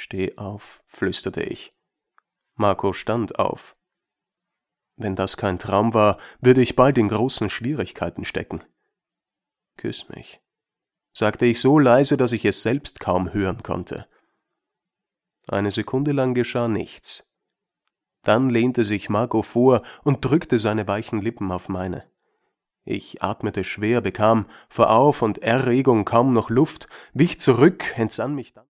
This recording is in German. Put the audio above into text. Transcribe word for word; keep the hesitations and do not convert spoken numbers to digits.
»Steh auf«, flüsterte ich. Marco stand auf. Wenn das kein Traum war, würde ich bald in großen Schwierigkeiten stecken. »Küss mich«, sagte ich so leise, dass ich es selbst kaum hören konnte. Eine Sekunde lang geschah nichts. Dann lehnte sich Marco vor und drückte seine weichen Lippen auf meine. Ich atmete schwer, bekam vor Auf- und Erregung kaum noch Luft, wich zurück, entsann mich dann